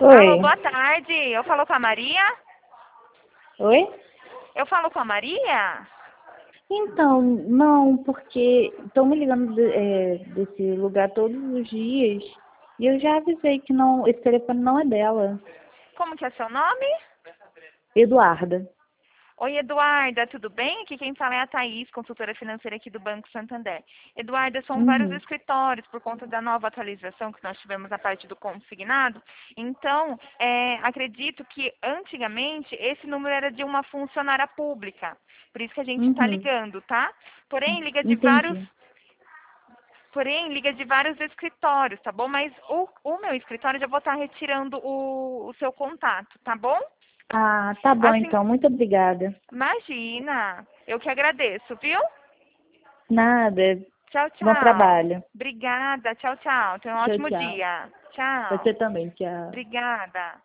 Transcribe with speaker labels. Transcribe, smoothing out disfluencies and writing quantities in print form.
Speaker 1: Alô,
Speaker 2: Oi.
Speaker 1: boa tarde. Eu falo com a Maria?
Speaker 2: Oi?
Speaker 1: Eu falo com a Maria?
Speaker 2: Então, não, porque estão me ligando desse lugar todos os dias e eu já avisei que não, esse telefone não é dela.
Speaker 1: Como que é seu nome?
Speaker 2: Eduarda.
Speaker 1: Oi, Eduarda, tudo bem? Aqui quem fala é a Thaís, consultora financeira aqui do Banco Santander. Eduarda, são vários
Speaker 2: Uhum.
Speaker 1: escritórios por conta da nova atualização que nós tivemos na parte do consignado. Então, acredito que antigamente esse número era de uma funcionária pública. Por isso que a gente está
Speaker 2: Uhum.
Speaker 1: ligando, tá? Porém,
Speaker 2: Entendi.
Speaker 1: liga de vários escritórios, tá bom? Mas o meu escritório já vou estar retirando o seu contato, tá bom?
Speaker 2: Ah, tá bom
Speaker 1: Assim,
Speaker 2: então. Muito obrigada.
Speaker 1: imagina. Eu que agradeço, viu?
Speaker 2: Nada.
Speaker 1: Tchau,
Speaker 2: Bom
Speaker 1: tchau.
Speaker 2: trabalho.
Speaker 1: Obrigada. Tchau, tchau. Tenha um
Speaker 2: Tchau,
Speaker 1: ótimo
Speaker 2: tchau.
Speaker 1: dia.
Speaker 2: Você
Speaker 1: Tchau.
Speaker 2: também. Tchau.
Speaker 1: Obrigada.